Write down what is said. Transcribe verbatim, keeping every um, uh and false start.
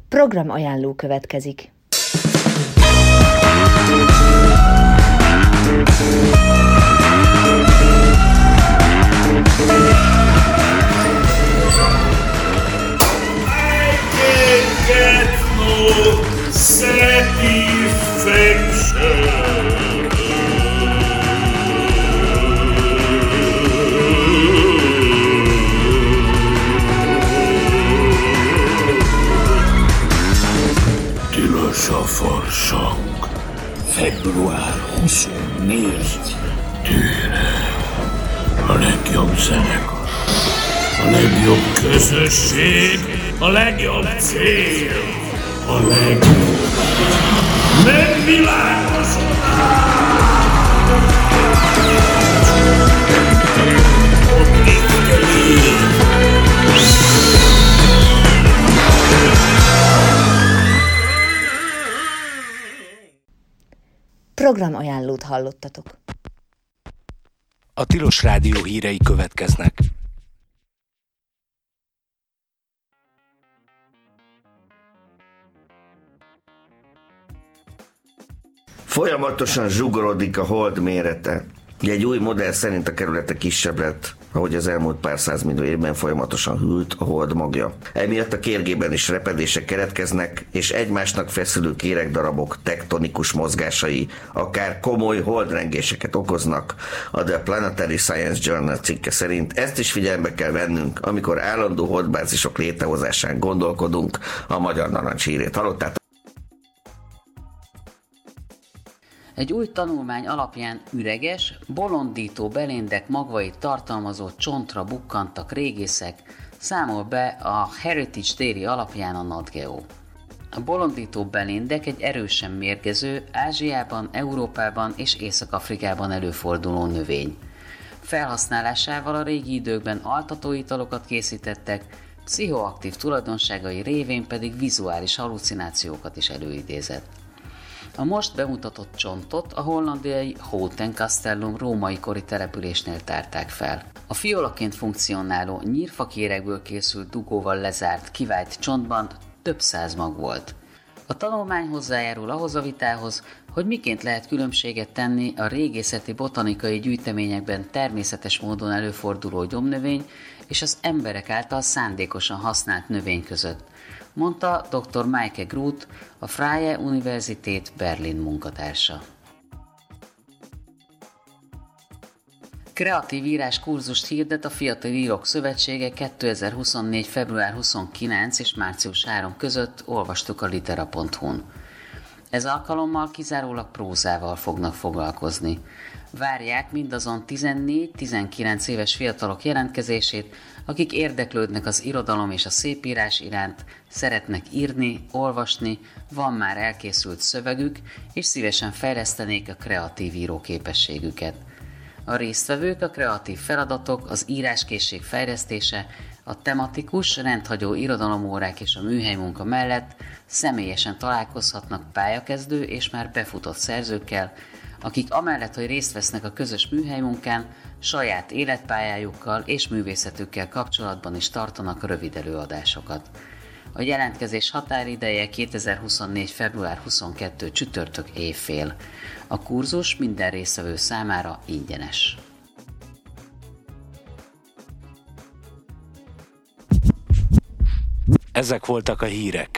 Program ajánló következik. Tilos a farsang. február huszonnégy. Tűre. A legjobb zenekar. A legjobb közösség. A legjobb cél. A legjobb megvilágosodás. Program ajánlót hallottatok. A Tilos Rádió hírei következnek. Folyamatosan zsugorodik a hold mérete. Egy új modell szerint a kerülete kisebb lett, ahogy az elmúlt pár százmillió évben folyamatosan hűlt a hold magja. Emiatt a kérgében is repedések keretkeznek, és egymásnak feszülő kéregdarabok tektonikus mozgásai akár komoly holdrengéseket okoznak. A The Planetary Science Journal cikke szerint ezt is figyelembe kell vennünk, amikor állandó holdbázisok létrehozásán gondolkodunk. A Magyar Narancs hírét hallottátok. Egy új tanulmány alapján üreges, bolondító beléndek magvait tartalmazó csontra bukkantak régészek, számol be a Heritage Dairy alapján a NatGeo. A bolondító beléndek egy erősen mérgező, Ázsiában, Európában és Észak-Afrikában előforduló növény. Felhasználásával a régi időkben altatóitalokat készítettek, pszichoaktív tulajdonságai révén pedig vizuális hallucinációkat is előidézett. A most bemutatott csontot a hollandiai Houten Castellum római kori településnél tárták fel. A fiolaként funkcionáló nyírfakérekből készült dugóval lezárt, kivált csontban több száz mag volt. A tanulmány hozzájárul ahhoz a vitához, hogy miként lehet különbséget tenni a régészeti botanikai gyűjteményekben természetes módon előforduló gyomnövény és az emberek által szándékosan használt növény között, mondta dr. Maike Groth, a Freie Universität Berlin munkatársa. Kreatív írás kurzust hirdet a Fiatal Írók Szövetsége kétezer-huszonnégy. február huszonkilencedike és március harmadika között, olvastuk a litera pont hu-n. Ez alkalommal kizárólag prózával fognak foglalkozni. Várják mindazon tizennégy-tizenkilenc éves fiatalok jelentkezését, akik érdeklődnek az irodalom és a szépírás iránt, szeretnek írni, olvasni, van már elkészült szövegük, és szívesen fejlesztenék a kreatív író képességüket. A résztvevők a kreatív feladatok, az íráskészség fejlesztése, a tematikus, rendhagyó irodalomórák és a műhelymunka mellett személyesen találkozhatnak pályakezdő és már befutott szerzőkkel, akik amellett, hogy részt vesznek a közös műhelymunkán, saját életpályájukkal és művészetükkel kapcsolatban is tartanak rövid előadásokat. A jelentkezés határideje kétezer-huszonnégy. február huszonkettedike csütörtök éjfél. A kurzus minden résztvevő számára ingyenes. Ezek voltak a hírek.